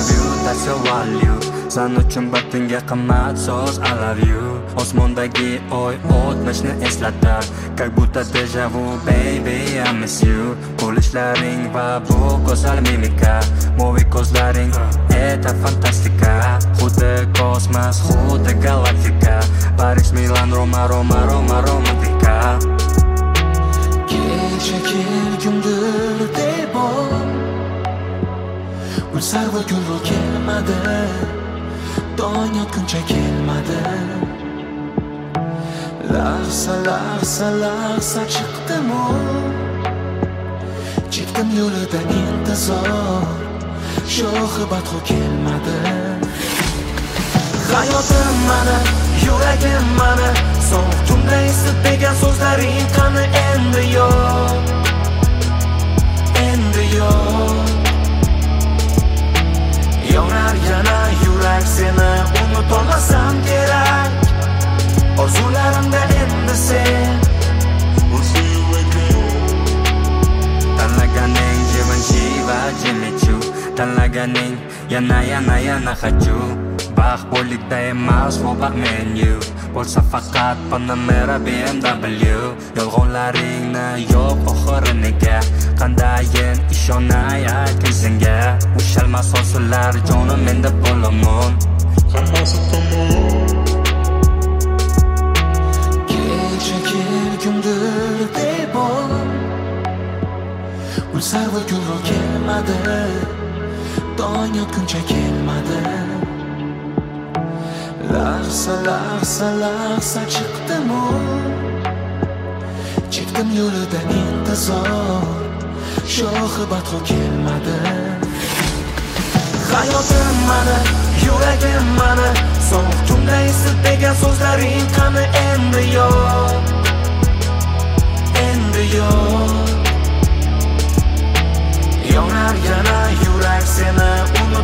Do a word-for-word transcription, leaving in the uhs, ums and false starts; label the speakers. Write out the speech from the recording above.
Speaker 1: love you, that's your value. Sen uchun batinga qimmat so'z I love you. Osmondagi oy o'tmishni eslatar, как будто deja vu, baby I miss you. Qo'lishlaring va bu go'zal mimika, moviy ko'zlaring eta fantastika. Xuddi kosmos, xuddi galaktika, Paris, Milan, Roma, Roma, Roma, romantika.
Speaker 2: Kecha kelgumdir deb ol, gulsar va gulru kelmadi, tong yotguncha kelmadi. Lahza, lahza, lahza chiqdim-u, chekdim yo'lida intizor, sho'xi badxu kelmadi. Hayotim mani, yuragim mani, sovuq tunda isib degan so'zlaring qani endi yo'q, endi yo'q. Yonar yana yurak seni unutolmasam kerak, orzularimda endi sen.
Speaker 1: Tanlaganing Givenchy va Jimmy Choo, tanlaganing yana yana yana хочу. Baxt bo'likda emas, bu baxt menu bo'lsa faqat Panamera B M W. Yolg'onlaringni yo'q oxiri nega, qandayin ishonay ayting senga. Ushalmas so'zlar jonim menda bo'laman, hammasi tamom.
Speaker 2: Kecha kelgumdir deb ol, gulsar va gulru kelmadi, tong yotguncha kelmadi. Lahza, lahza, lahza chiqdim-u, chekdim yo'lida intizor, sho'xi badxu kelmadi. Hayotim mani, yuragim mani, sovuq tunda isib degan so'zlaring qani endi yo'q, endi yo'q. Yonar yana yurak seni unut